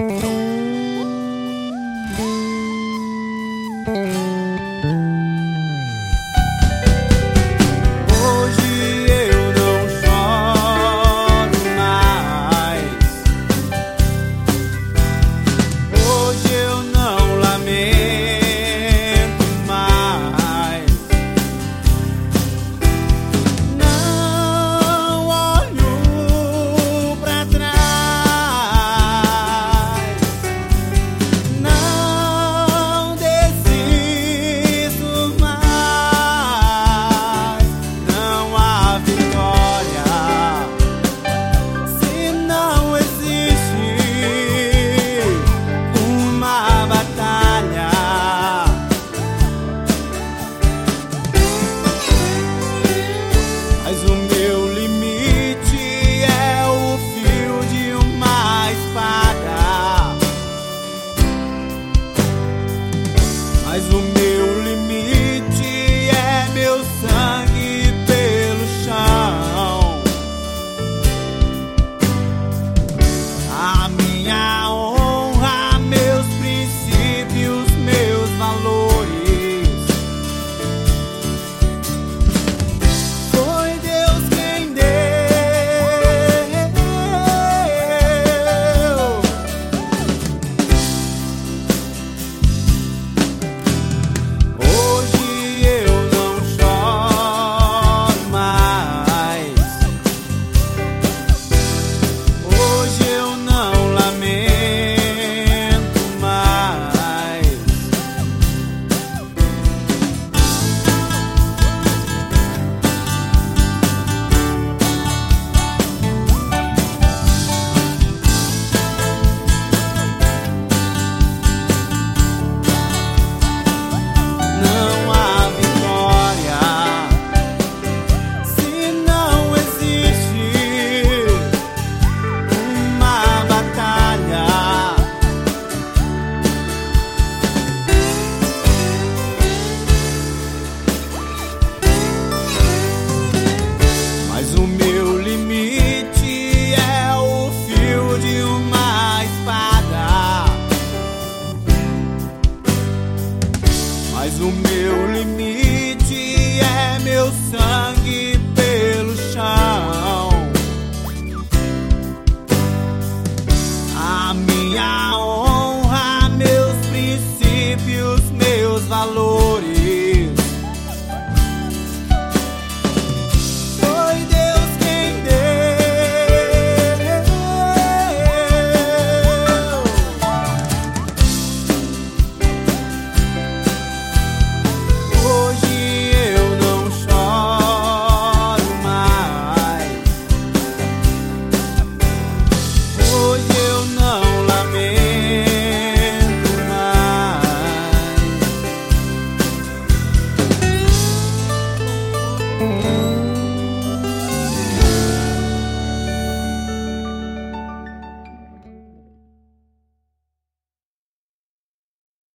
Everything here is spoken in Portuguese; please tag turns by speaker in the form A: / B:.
A: Mas o meu limite é meu sangue pelo chão. A minha honra, meus princípios, meus valores. Foi Deus quem deu. Hoje eu não choro mais. Hoje eu não lamento mais. Não há vitória se não existe uma batalha. Mas o meu limite é o fio de uma espada. Mas o meu limite é meu sangue pelo chão. A minha honra, meus princípios, meus valores.